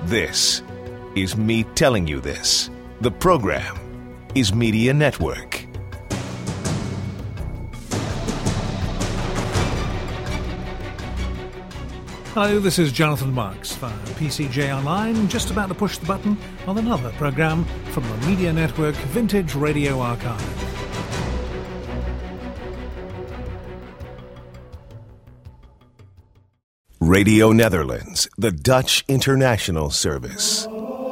This is me telling you this. The program is Media Network. Hello, this is Jonathan Marks for PCJ Online, just about to push the button on another program from the Media Network Vintage Radio Archive. Radio Netherlands, the Dutch international service.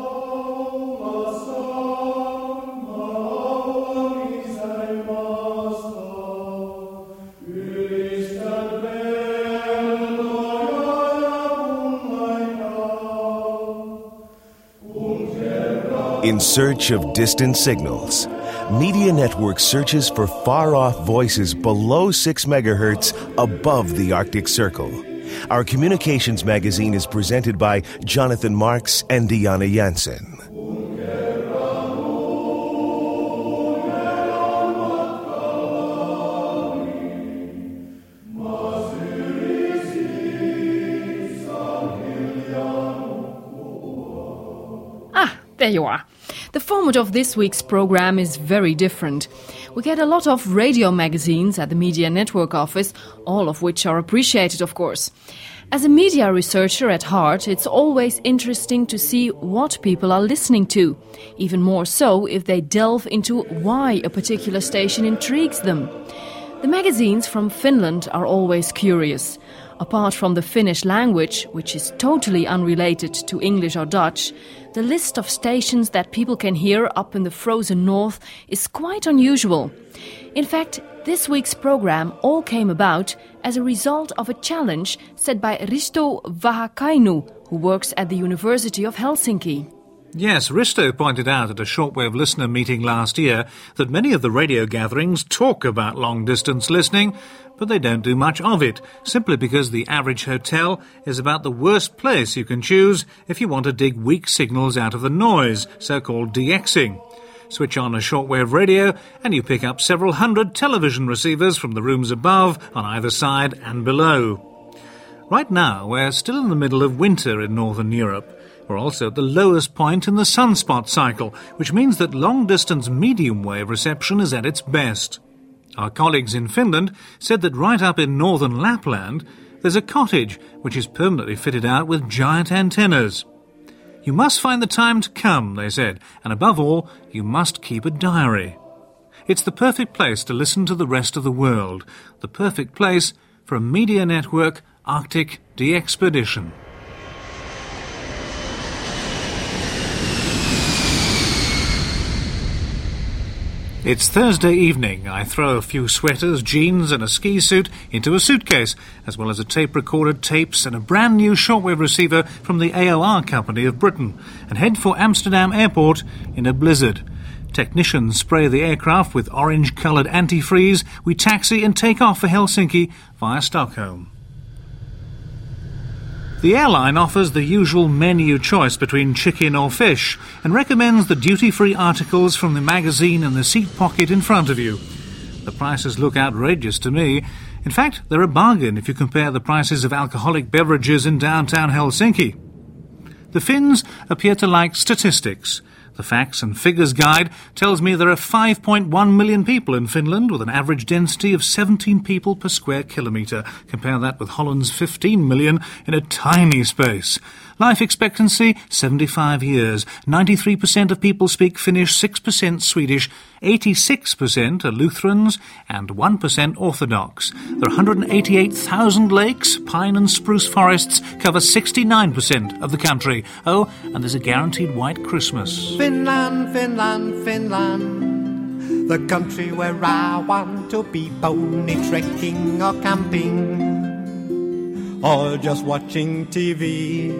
In search of distant signals, Media Network searches for far-off voices below 6 megahertz above the Arctic Circle. Our communications magazine is presented by Jonathan Marks and Diana Jansen. There you are. The format of this week's program is very different. We get a lot of radio magazines at the Media Network office, all of which are appreciated, of course. As a media researcher at heart, it's always interesting to see what people are listening to, even more so if they delve into why a particular station intrigues them. The magazines from Finland are always curious. Apart from the Finnish language, which is totally unrelated to English or Dutch, the list of stations that people can hear up in the frozen north is quite unusual. In fact, this week's program all came about as a result of a challenge set by Risto Vahakainu, who works at the University of Helsinki. Yes, Risto pointed out at a shortwave listener meeting last year that many of the radio gatherings talk about long-distance listening, but they don't do much of it, simply because the average hotel is about the worst place you can choose if you want to dig weak signals out of the noise, so-called DXing. Switch on a shortwave radio and you pick up several hundred television receivers from the rooms above, on either side and below. Right now, we're still in the middle of winter in Northern Europe. We're also at the lowest point in the sunspot cycle, which means that long-distance medium-wave reception is at its best. Our colleagues in Finland said that right up in northern Lapland, there's a cottage which is permanently fitted out with giant antennas. You must find the time to come, they said, and above all, you must keep a diary. It's the perfect place to listen to the rest of the world, the perfect place for a Media Network Arctic de-expedition. It's Thursday evening. I throw a few sweaters, jeans and a ski suit into a suitcase, as well as a tape recorder, tapes and a brand new shortwave receiver from the AOR Company of Britain, and head for Amsterdam Airport in a blizzard. Technicians spray the aircraft with orange-coloured antifreeze. We taxi and take off for Helsinki via Stockholm. The airline offers the usual menu choice between chicken or fish and recommends the duty-free articles from the magazine in the seat pocket in front of you. The prices look outrageous to me. In fact, they're a bargain if you compare the prices of alcoholic beverages in downtown Helsinki. The Finns appear to like statistics. The Facts and Figures Guide tells me there are 5.1 million people in Finland with an average density of 17 people per square kilometre. Compare that with Holland's 15 million in a tiny space. Life expectancy, 75 years. 93% of people speak Finnish, 6% Swedish, 86% are Lutherans, and 1% Orthodox. There are 188,000 lakes. Pine and spruce forests cover 69% of the country. Oh, and there's a guaranteed white Christmas. Finland, Finland, Finland, the country where I want to be pony trekking or camping, or just watching TV.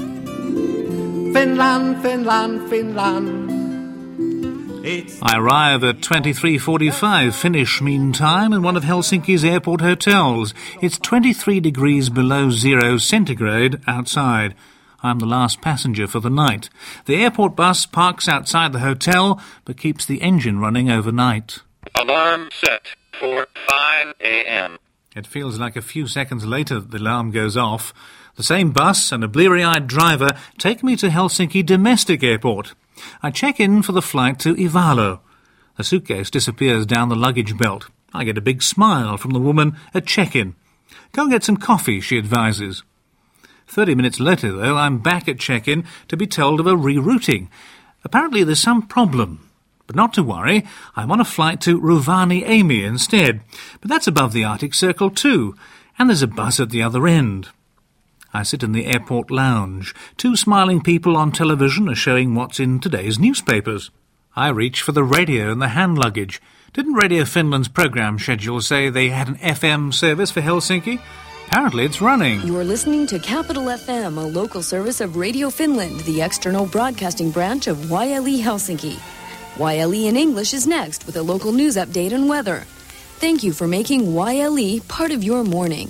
Finland, Finland, Finland. I arrive at 23:45 Finnish Mean Time in one of Helsinki's airport hotels. It's 23 degrees below 0 centigrade outside. I'm the last passenger for the night. The airport bus parks outside the hotel, but keeps the engine running overnight. Alarm set for 5 a.m. It feels like a few seconds later that the alarm goes off. The same bus and a bleary-eyed driver take me to Helsinki Domestic Airport. I check in for the flight to Ivalo. The suitcase disappears down the luggage belt. I get a big smile from the woman at check-in. Go get some coffee, she advises. 30 minutes later, though, I'm back at check-in to be told of a rerouting. Apparently there's some problem. But not to worry, I'm on a flight to Rovaniemi instead. But that's above the Arctic Circle too, and there's a bus at the other end. I sit in the airport lounge. 2 smiling people on television are showing what's in today's newspapers. I reach for the radio and the hand luggage. Didn't Radio Finland's programme schedule say they had an FM service for Helsinki? Apparently it's running. You are listening to Capital FM, a local service of Radio Finland, the external broadcasting branch of YLE Helsinki. YLE in English is next with a local news update and weather. Thank you for making YLE part of your morning.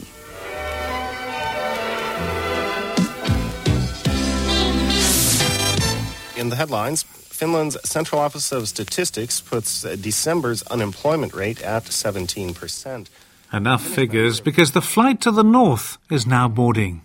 In the headlines, Finland's Central Office of Statistics puts December's unemployment rate at 17%. Enough figures because the flight to the north is now boarding.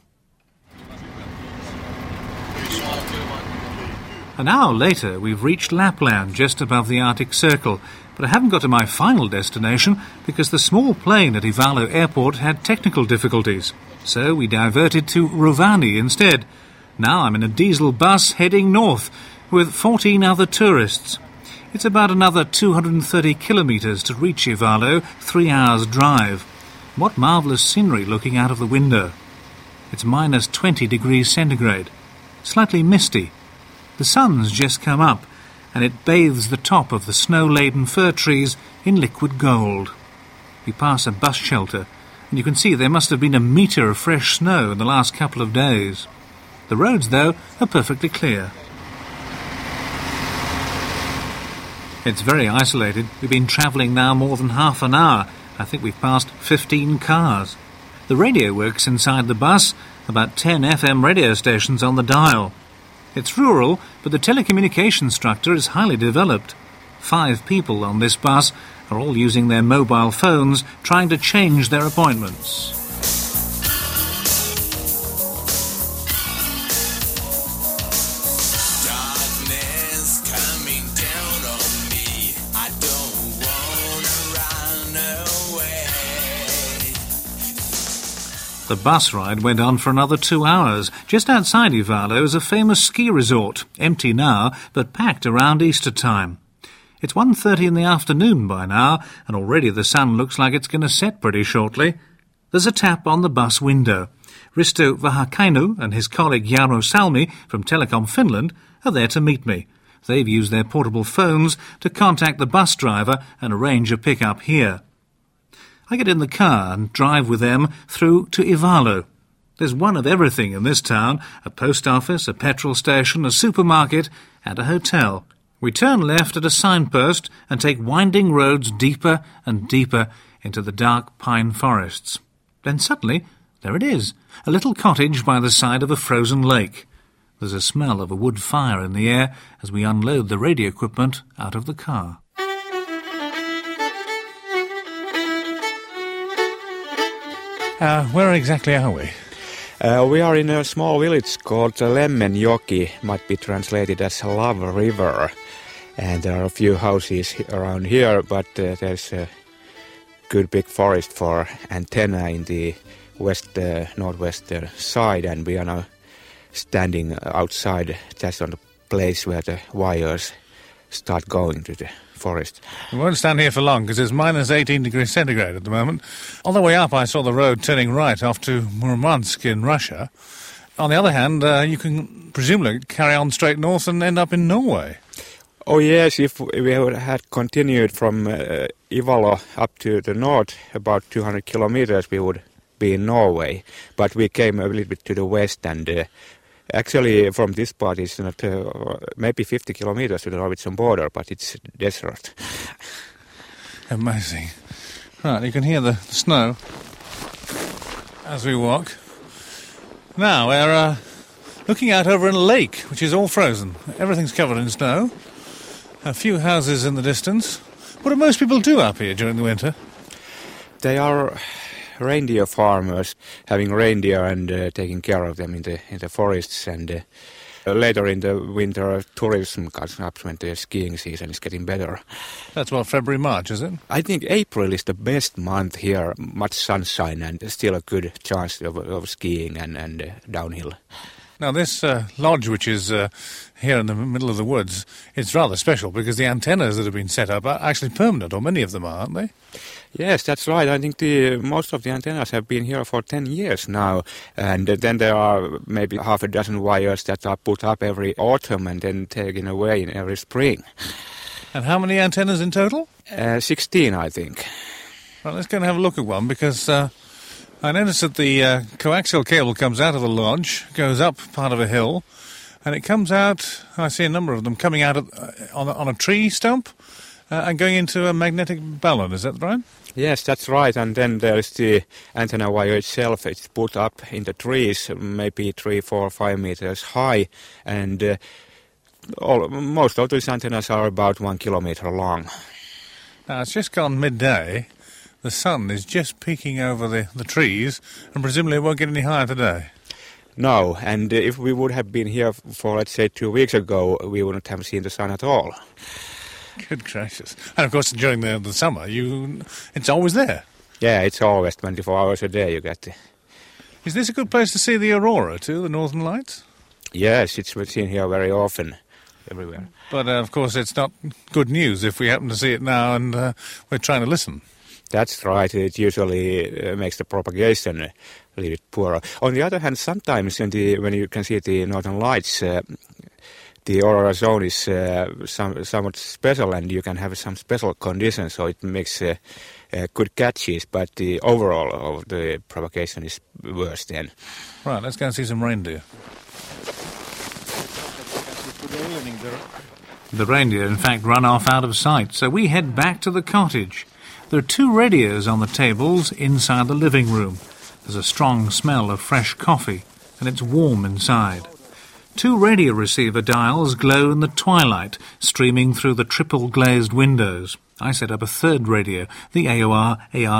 An hour later, we've reached Lapland just above the Arctic Circle, but I haven't got to my final destination because the small plane at Ivalo Airport had technical difficulties. So we diverted to Rovaniemi instead. Now I'm in a diesel bus heading north with 14 other tourists. It's about another 230 kilometres to reach Ivalo, 3 hours' drive. What marvellous scenery looking out of the window. It's minus 20 degrees centigrade, slightly misty. The sun's just come up, and it bathes the top of the snow-laden fir trees in liquid gold. We pass a bus shelter, and you can see there must have been a metre of fresh snow in the last couple of days. The roads, though, are perfectly clear. It's very isolated. We've been travelling now more than half an hour. I think we've passed 15 cars. The radio works inside the bus, about 10 FM radio stations on the dial. It's rural, but the telecommunications structure is highly developed. 5 people on this bus are all using their mobile phones, trying to change their appointments. The bus ride went on for another 2 hours. Just outside Ivalo is a famous ski resort, empty now, but packed around Easter time. It's 1:30 in the afternoon by now, and already the sun looks like it's going to set pretty shortly. There's a tap on the bus window. Risto Vahakainu and his colleague Jaro Salmi from Telecom Finland are there to meet me. They've used their portable phones to contact the bus driver and arrange a pick-up here. I get in the car and drive with them through to Ivalo. There's one of everything in this town, a post office, a petrol station, a supermarket and a hotel. We turn left at a signpost and take winding roads deeper and deeper into the dark pine forests. Then suddenly, there it is, a little cottage by the side of a frozen lake. There's a smell of a wood fire in the air as we unload the radio equipment out of the car. Where exactly are we? We are in a small village called Lemmenjoki, might be translated as Love River. And there are a few houses around here, but there's a good big forest for antenna in the northwestern side, and we are now standing outside just on the place where the wires start going to the forest. We won't stand here for long because it's minus 18 degrees centigrade at the moment. On the way up I saw the road turning right off to Murmansk in Russia. On the other hand, you can presumably carry on straight north and end up in Norway. Oh yes, if we had continued from Ivalo up to the north about 200 kilometers we would be in Norway. But we came a little bit to the west, and actually from this part it's not maybe 50 kilometers to the Norwegian border, but it's desert. Amazing. Right, you can hear the snow as we walk. Now we're looking out over a lake which is all frozen. Everything's covered in snow. A few houses in the distance. What do most people do up here during the winter? They are reindeer farmers having reindeer and taking care of them in the forests, and later in the winter tourism comes up when the skiing season is getting better. That's what, February, March, is it? I think April is the best month here, much sunshine and still a good chance of skiing and downhill. Now this lodge, which is here in the middle of the woods, it's rather special because the antennas that have been set up are actually permanent, or many of them are, aren't they? Yes, that's right. I think most of the antennas have been here for 10 years now, and then there are maybe half a dozen wires that are put up every autumn and then taken away in every spring. And how many antennas in total? 16, I think. Well, let's go and have a look at one, because I noticed that the coaxial cable comes out of the lodge, goes up part of a hill, and it comes out, I see a number of them coming out on a tree stump and going into a magnetic balloon, is that right? Yes, that's right, and then there's the antenna wire itself. It's put up in the trees, maybe 3, 4, 5 meters high, and most of these antennas are about 1 kilometer long. Now, it's just gone midday. The sun is just peeking over the trees, and presumably it won't get any higher today. No, and if we would have been here for, let's say, 2 weeks ago, we wouldn't have seen the sun at all. Good gracious. And, of course, during the summer, it's always there. Yeah, it's always 24 hours a day you get it. Is this a good place to see the aurora, too, the Northern Lights? Yes, it's seen here very often, everywhere. But, of course, it's not good news if we happen to see it now and we're trying to listen. That's right. It usually makes the propagation a little bit poorer. On the other hand, sometimes when you can see the Northern Lights, the aurora zone is somewhat special, and you can have some special conditions, so it makes good catches, but the overall of the propagation is worse then. Right, let's go and see some reindeer. The reindeer, in fact, run off out of sight, so we head back to the cottage. There are 2 radios on the tables inside the living room. There's a strong smell of fresh coffee, and it's warm inside. 2 radio receiver dials glow in the twilight, streaming through the triple-glazed windows. I set up a 3rd radio, the AOR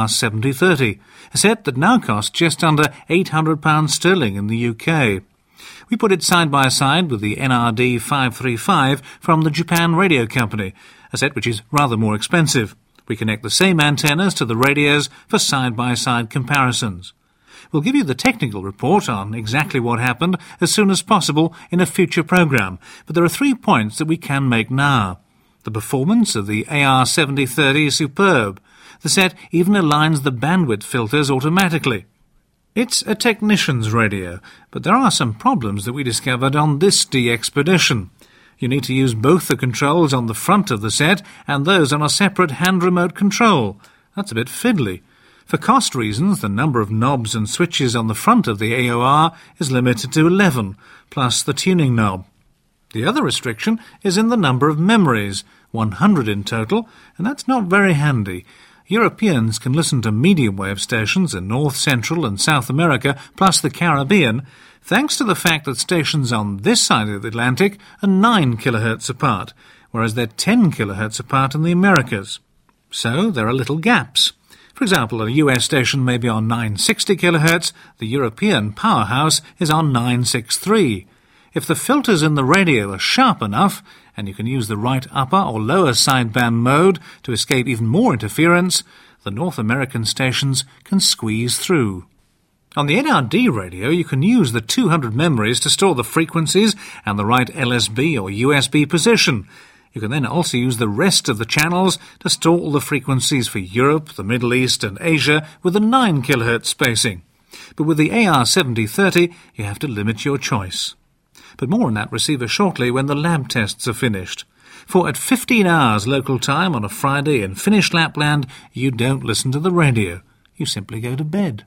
AR7030, a set that now costs just under £800 sterling in the UK. We put it side by side with the NRD 535 from the Japan Radio Company, a set which is rather more expensive. We connect the same antennas to the radios for side-by-side comparisons. We'll give you the technical report on exactly what happened as soon as possible in a future programme, but there are 3 points that we can make now. The performance of the AR7030 is superb. The set even aligns the bandwidth filters automatically. It's a technician's radio, but there are some problems that we discovered on this DXpedition. You need to use both the controls on the front of the set and those on a separate hand remote control. That's a bit fiddly. For cost reasons, the number of knobs and switches on the front of the AOR is limited to 11, plus the tuning knob. The other restriction is in the number of memories, 100 in total, and that's not very handy. Europeans can listen to medium-wave stations in North, Central and South America, plus the Caribbean, thanks to the fact that stations on this side of the Atlantic are 9 kHz apart, whereas they're 10 kHz apart in the Americas. So there are little gaps. For example, a US station may be on 960 kHz, the European powerhouse is on 963. If the filters in the radio are sharp enough, and you can use the right upper or lower sideband mode to escape even more interference, the North American stations can squeeze through. On the NRD radio, you can use the 200 memories to store the frequencies and the right LSB or USB position. You can then also use the rest of the channels to store all the frequencies for Europe, the Middle East and Asia with a 9 kHz spacing. But with the AR7030, you have to limit your choice. But more on that receiver shortly when the lab tests are finished. For at 15 hours local time on a Friday in Finnish Lapland, you don't listen to the radio. You simply go to bed.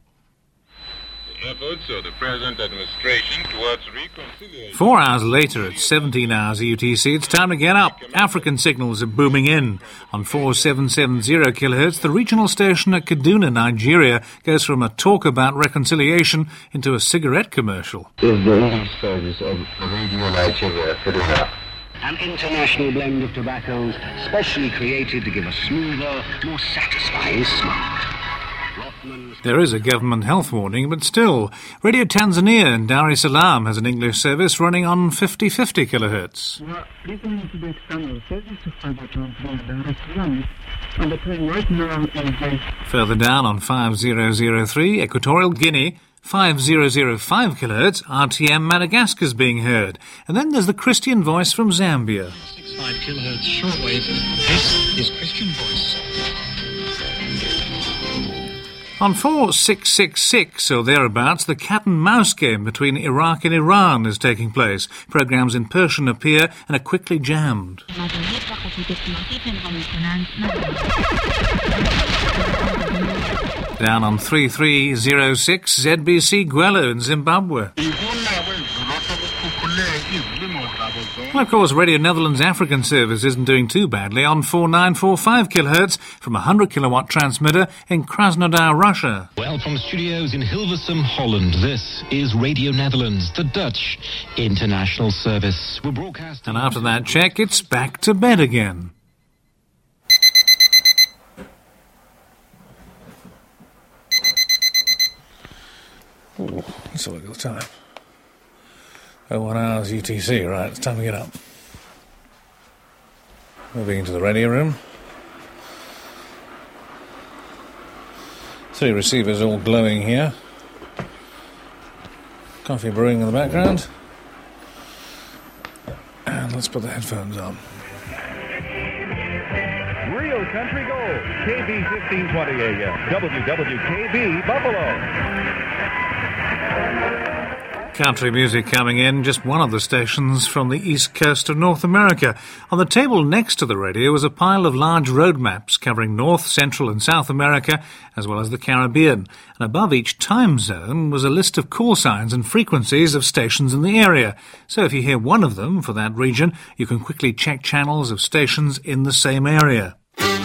Efforts of the present administration towards reconciliation. 4 hours later, at 17 hours UTC, it's time to get up. African signals are booming in. On 4770 kHz, the regional station at Kaduna, Nigeria, goes from a talk about reconciliation into a cigarette commercial. Is the English service of Radio Nigeria, Kaduna. An international blend of tobaccos specially created to give a smoother, more satisfying smoke. There is a government health warning, but still, Radio Tanzania in Dar es Salaam has an English service running on 50/50 kilohertz. You are listening to the external service of Radio Tanzania Dar es Salaam, and the train right now is Further down on 5003, Equatorial Guinea, 5005 kilohertz, RTM Madagascar's being heard. And then there's the Christian Voice from Zambia. 65 kilohertz shortwave. This is Christian Voice. On 4666 or thereabouts, the cat-and-mouse game between Iraq and Iran is taking place. Programmes in Persian appear and are quickly jammed. Down on 3306, ZBC Gwelo in Zimbabwe. Well, of course, Radio Netherlands African service isn't doing too badly on 4945 kilohertz from a 100 kilowatt transmitter in Krasnodar, Russia. Well, from studios in Hilversum, Holland, this is Radio Netherlands, the Dutch international service. We're broadcasting. And after that check, it's back to bed again. Ooh, let's have a look at the time. 1 hours UTC, right, it's time to get up. Moving into the radio room. 3 receivers all glowing here. Coffee brewing in the background. And let's put the headphones on. Rio Country Gold, KB 1520 AM, WWKB Buffalo. Country music coming in, just one of the stations from the east coast of North America. On the table next to the radio was a pile of large road maps covering North, Central and South America, as well as the Caribbean. And above each time zone was a list of call signs and frequencies of stations in the area. So if you hear one of them for that region, you can quickly check channels of stations in the same area.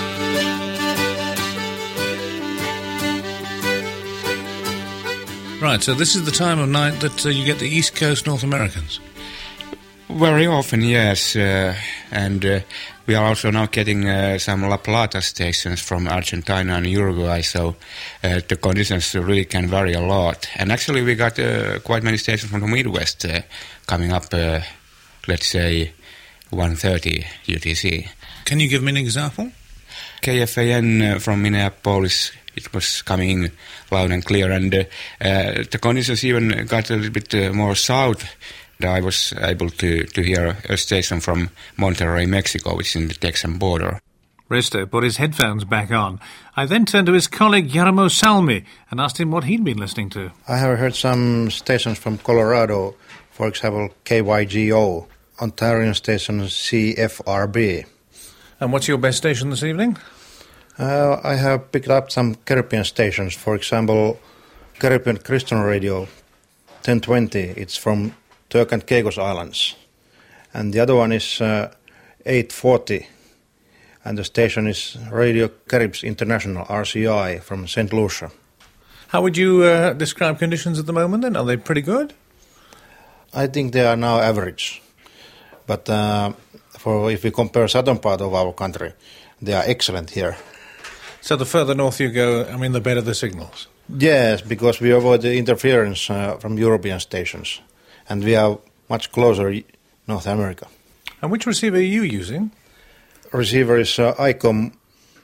Right, so this is the time of night that you get the East Coast North Americans? Very often, yes. And we are also now getting some La Plata stations from Argentina and Uruguay, so the conditions really can vary a lot. And actually we got quite many stations from the Midwest coming up, let's say, 1:30 UTC. Can you give me an example? KFAN from Minneapolis, it was coming loud and clear, and the conditions even got a little bit more south. I was able to hear a station from Monterrey, Mexico, which is in the Texan border. Risto put his headphones back on. I then turned to his colleague Jarmo Salmi and asked him what he'd been listening to. I have heard some stations from Colorado, for example, KYGO, Ontarian station CFRB. And what's your best station this evening? I have picked up some Caribbean stations. For example, Caribbean Christian Radio 1020. It's from Turk and Caicos Islands. And the other one is 840. And the station is Radio Caribs International, RCI, from St. Lucia. How would you describe conditions at the moment then? Are they pretty good? I think they are now average. But if we compare southern part of our country, they are excellent here. So the further north you go, the better the signals? Yes, because we avoid the interference from European stations. And we are much closer North America. And which receiver are you using? Receiver is ICOM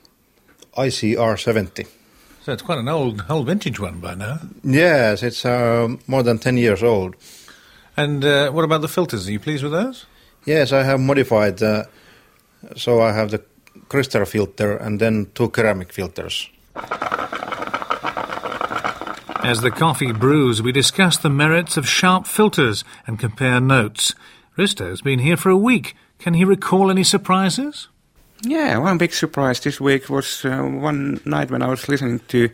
ICR70. So it's quite an old vintage one by now. Yes, it's more than 10 years old. And what about the filters? Are you pleased with those? Yes, I have modified. So I have the crystal filter and then 2 ceramic filters. As the coffee brews, we discuss the merits of sharp filters and compare notes. Risto's been here for a week. Can he recall any surprises? Yeah, one big surprise this week was one night when I was listening to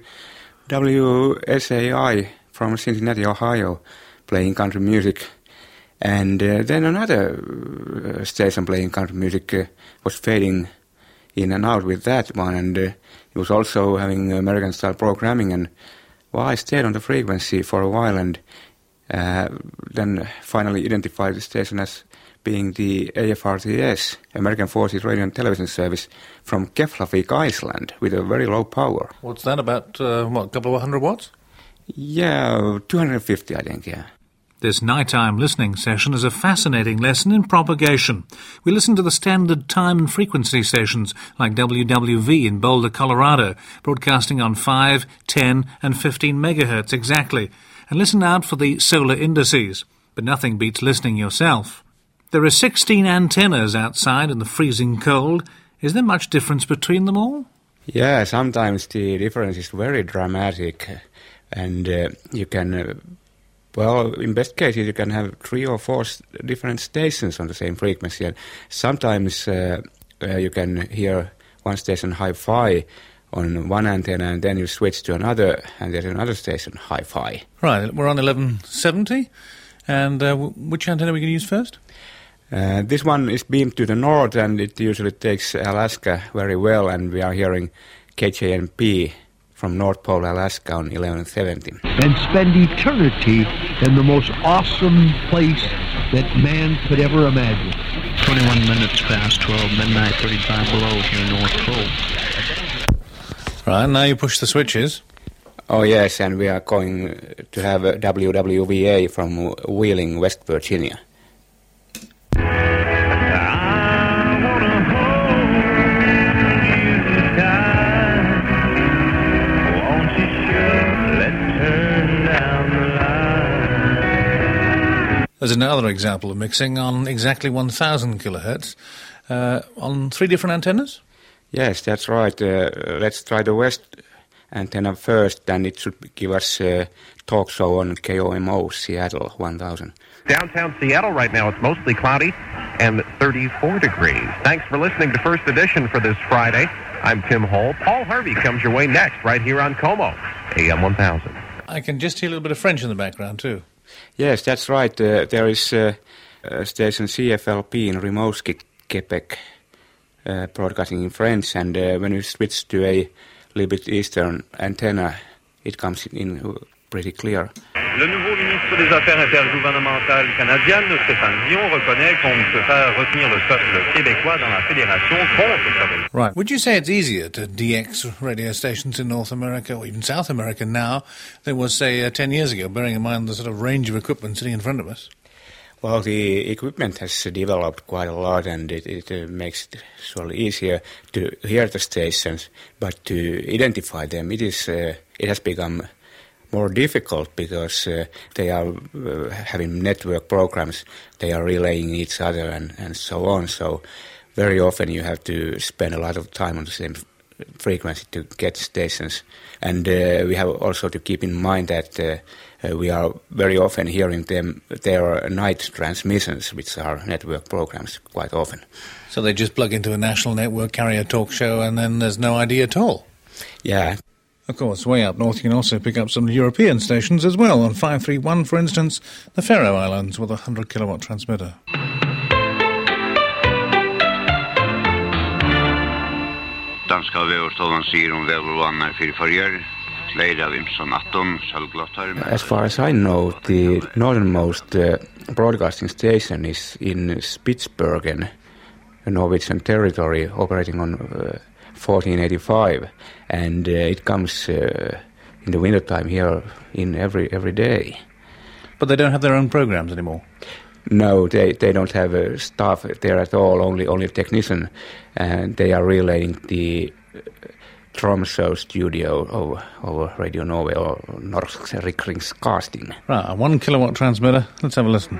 WSAI from Cincinnati, Ohio, playing country music. And then another station playing country music was fading in and out with that one. And it was also having American-style programming. And I stayed on the frequency for a while and then finally identified the station as being the AFRTS, American Forces Radio and Television Service, from Keflavik, Iceland, with a very low power. What's that, about, a couple of 100 watts? Yeah, 250, I think, yeah. This nighttime listening session is a fascinating lesson in propagation. We listen to the standard time and frequency stations like WWV in Boulder, Colorado, broadcasting on 5, 10 and 15 megahertz exactly, and listen out for the solar indices. But nothing beats listening yourself. There are 16 antennas outside in the freezing cold. Is there much difference between them all? Yeah, sometimes the difference is very dramatic, and you can... Well, in best cases, you can have 3 or 4 different stations on the same frequency, and sometimes you can hear one station hi-fi on one antenna, and then you switch to another, and there's another station hi-fi. Right, we're on 1170, and which antenna are we going to use first? This one is beamed to the north, and it usually takes Alaska very well, and we are hearing KJNP from North Pole, Alaska on 1170. And spend eternity in the most awesome place that man could ever imagine. 21 minutes past 12, midnight 35 below here, North Pole. Right, now you push the switches. Oh yes, and we are going to have a WWVA from Wheeling, West Virginia. There's another example of mixing on exactly 1,000 kilohertz on 3 different antennas? Yes, that's right. Let's try the west antenna first, and it should give us a talk show on KOMO Seattle 1000. Downtown Seattle right now, it's mostly cloudy and 34 degrees. Thanks for listening to First Edition for this Friday. I'm Tim Hall. Paul Harvey comes your way next, right here on KOMO, AM 1000. I can just hear a little bit of French in the background, too. Yes, that's right. There is station CFLP in Rimouski, Quebec, broadcasting in French, and when you switch to a little bit eastern antenna, it comes in pretty clear. Le nouveau ministre des Affaires intergouvernementales canadienne, Stéphane Dion, reconnaît qu'on ne peut pas retenir le peuple québécois dans la fédération contre sa... Right. Would you say it's easier to DX radio stations in North America, or even South America now, than it was, say, 10 years ago, bearing in mind the sort of range of equipment sitting in front of us? Well, the equipment has developed quite a lot, and it makes it surely easier to hear the stations, but to identify them, it has become more difficult because they are having network programs, they are relaying each other and so on. So very often you have to spend a lot of time on the same frequency to get stations. And we have also to keep in mind that we are very often hearing their night transmissions, which are network programs quite often. So they just plug into a national network, carry a talk show, and then there's no ID at all? Yeah. Of course, way up north you can also pick up some European stations as well. On 531, for instance, the Faroe Islands with a 100 kilowatt transmitter. Danska väderstaden sier om vädervannar för färger. Leida Vimson 18, självklart. As far as I know, the northernmost broadcasting station is in Spitsbergen, a Norwegian territory operating on 1485, and it comes in the wintertime here in every day. But they don't have their own programs anymore? No, they don't have staff there at all, only a technician, and they are relaying the Tromsø studio of Radio Norway, or Norsk Rikringskasting. Right, a 1 kilowatt transmitter. Let's have a listen.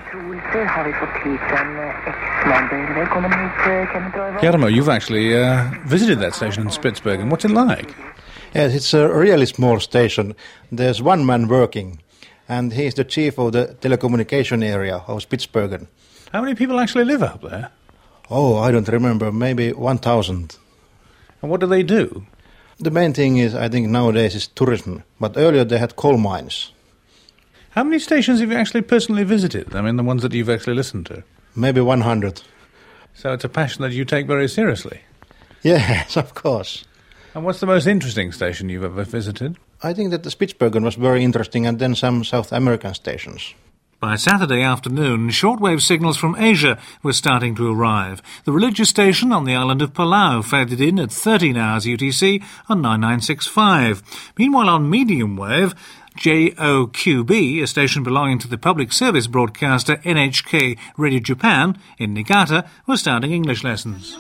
Jarmo, you've actually visited that station in Spitsbergen. What's it like? Yes, it's a really small station. There's one man working, and he's the chief of the telecommunication area of Spitsbergen. How many people actually live up there? Oh, I don't remember. Maybe 1,000. And what do they do? The main thing is, I think nowadays, is tourism. But earlier they had coal mines. How many stations have you actually personally visited? I mean, the ones that you've actually listened to? Maybe 100. So it's a passion that you take very seriously? Yes, of course. And what's the most interesting station you've ever visited? I think that the Spitsbergen was very interesting, and then some South American stations. By Saturday afternoon, shortwave signals from Asia were starting to arrive. The religious station on the island of Palau faded in at 13 hours UTC on 9965. Meanwhile, on medium wave, JOQB, a station belonging to the public service broadcaster NHK Radio Japan in Niigata, was starting English lessons.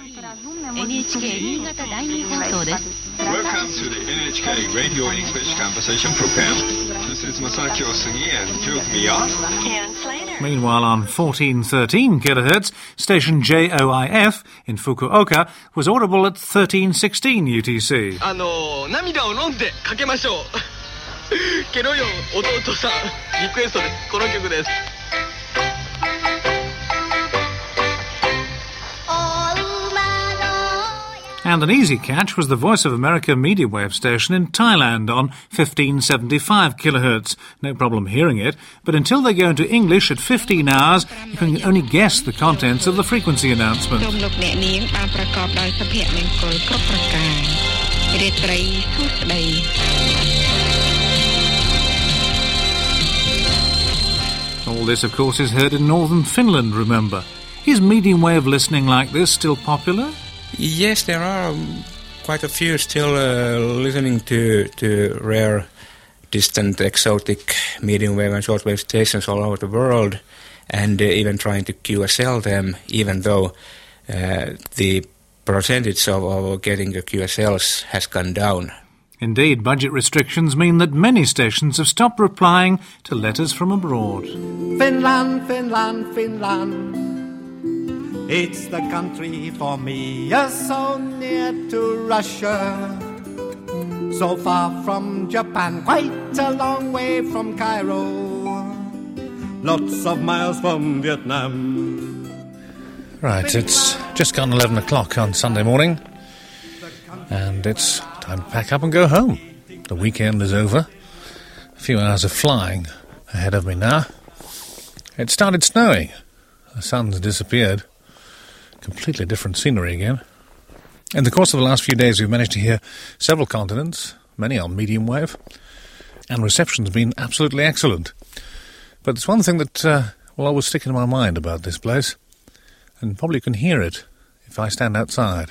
Welcome to the NHK Radio English Conversation Program. This is Masakio Sugi and Juke Miya. Meanwhile, on 1413 kHz, station JOIF in Fukuoka was audible at 1316 UTC. 涙を飲んでかけましょう。ケロよ弟さん、リクエストでこの曲です。 And an easy catch was the Voice of America medium wave station in Thailand on 1575 kHz. No problem hearing it, but until they go into English at 15 hours, you can only guess the contents of the frequency announcement. All this, of course, is heard in northern Finland, remember. Is medium wave listening like this still popular? Yes, there are quite a few still listening to rare, distant, exotic medium wave and shortwave stations all over the world, and even trying to QSL them, even though the percentage of getting the QSLs has gone down. Indeed, budget restrictions mean that many stations have stopped replying to letters from abroad. Finland, Finland, Finland. It's the country for me, so near to Russia, so far from Japan, quite a long way from Cairo, lots of miles from Vietnam. Right, it's just gone 11 o'clock on Sunday morning, and it's time to pack up and go home. The weekend is over. A few hours of flying ahead of me now. It started snowing. The sun's disappeared. Completely different scenery again. In the course of the last few days, we've managed to hear several continents, many on medium wave, and reception's been absolutely excellent. But there's one thing that will always stick in my mind about this place, and probably can hear it if I stand outside.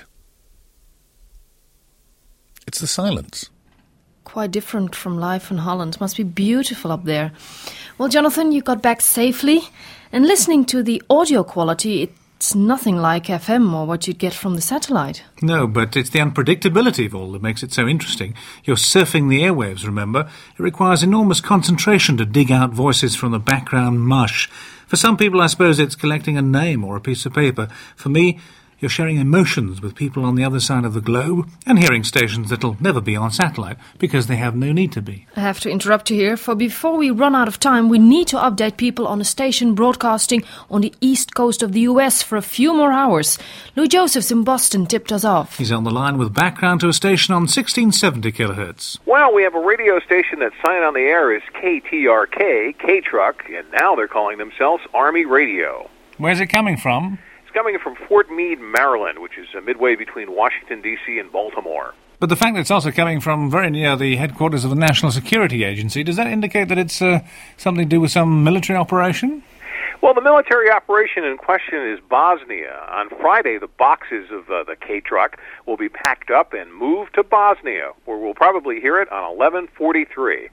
It's the silence. Quite different from life in Holland. Must be beautiful up there. Well, Jonathan, you got back safely, and listening to the audio quality, it's nothing like FM or what you'd get from the satellite. No, but it's the unpredictability of all that makes it so interesting. You're surfing the airwaves, remember? It requires enormous concentration to dig out voices from the background mush. For some people, I suppose it's collecting a name or a piece of paper. For me, you're sharing emotions with people on the other side of the globe and hearing stations that'll never be on satellite because they have no need to be. I have to interrupt you here, for before we run out of time, we need to update people on a station broadcasting on the east coast of the US for a few more hours. Lou Josephs in Boston tipped us off. He's on the line with background to a station on 1670 kHz. Well, we have a radio station that's signed on the air as KTRK, K-Truck, and now they're calling themselves Army Radio. Where's it coming from? Coming from Fort Meade, Maryland, which is midway between Washington, D.C. and Baltimore. But the fact that it's also coming from very near the headquarters of the National Security Agency, does that indicate that it's something to do with some military operation? Well, the military operation in question is Bosnia. On Friday, the boxes of the K-Truck will be packed up and moved to Bosnia, where we'll probably hear it on 11:43.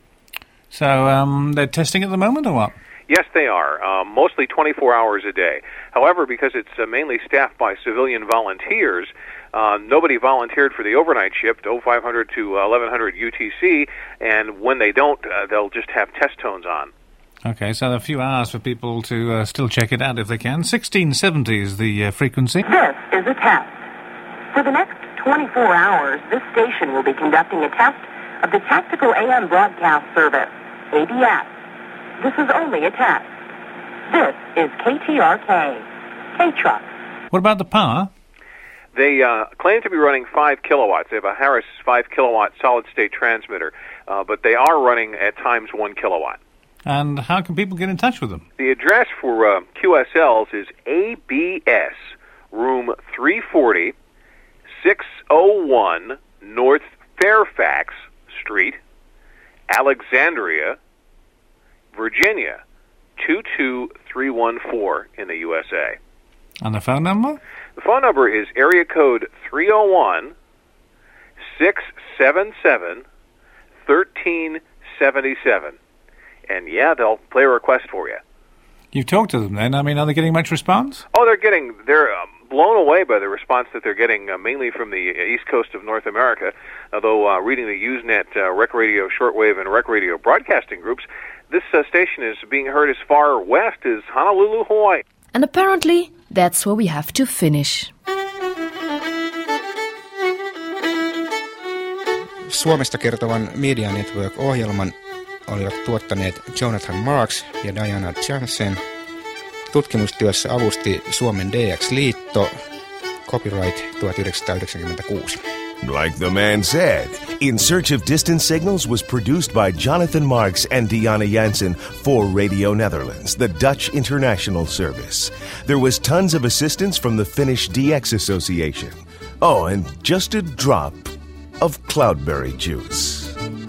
So they're testing at the moment, or what? Yes, they are, mostly 24 hours a day. However, because it's mainly staffed by civilian volunteers, nobody volunteered for the overnight shift, 0500 to 1100 UTC, and when they don't, they'll just have test tones on. Okay, so a few hours for people to still check it out if they can. 1670 is the frequency. This is a test. For the next 24 hours, this station will be conducting a test of the Tactical AM Broadcast Service, ABS. This is only a test. This is KTRK, K-Truck. What about the power? They claim to be running 5 kilowatts. They have a Harris 5 kilowatt solid-state transmitter, but they are running at times 1 kilowatt. And how can people get in touch with them? The address for QSLs is ABS, room 340, 601 North Fairfax Street, Alexandria, Virginia, 22314 in the USA. And the phone number? The phone number is area code 301-677-1377. And yeah, they'll play a request for you. You've talked to them then. I mean, are they getting much response? Oh, they're blown away by the response that they're getting, mainly from the east coast of North America. Although reading the Usenet Rec Radio Shortwave and Rec Radio broadcasting groups, this station is being heard as far west as Honolulu, Hawaii. And apparently, that's where we have to finish. Suomesta kertovan Media Network-ohjelman olivat tuottaneet Jonathan Marks ja Diana Jansen. Tutkimustyössä avusti Suomen DX-liitto, copyright 1996. Like the man said, In Search of Distant Signals was produced by Jonathan Marks and Diana Jansen for Radio Netherlands, the Dutch international service. There was tons of assistance from the Finnish DX Association. Oh, and just a drop of cloudberry juice.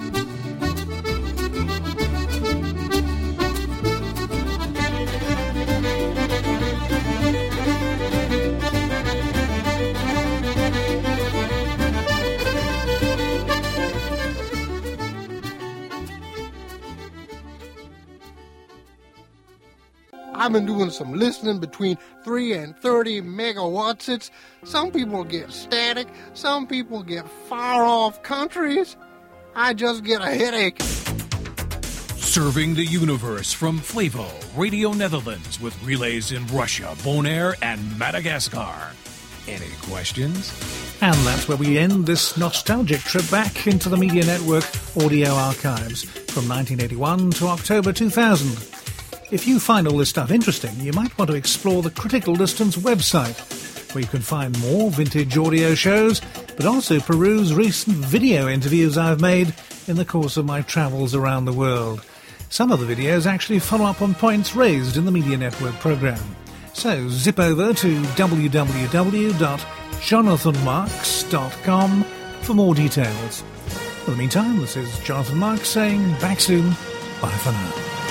I've been doing some listening between 3 and 30 megawatts. Some people get static. Some people get far-off countries. I just get a headache. Serving the universe from Flavo, Radio Netherlands, with relays in Russia, Bonaire, and Madagascar. Any questions? And that's where we end this nostalgic trip back into the Media Network audio archives from 1981 to October 2000. If you find all this stuff interesting, you might want to explore the Critical Distance website, where you can find more vintage audio shows, but also peruse recent video interviews I've made in the course of my travels around the world. Some of the videos actually follow up on points raised in the Media Network programme. So zip over to www.jonathanmarks.com for more details. In the meantime, this is Jonathan Marks saying back soon. Bye for now.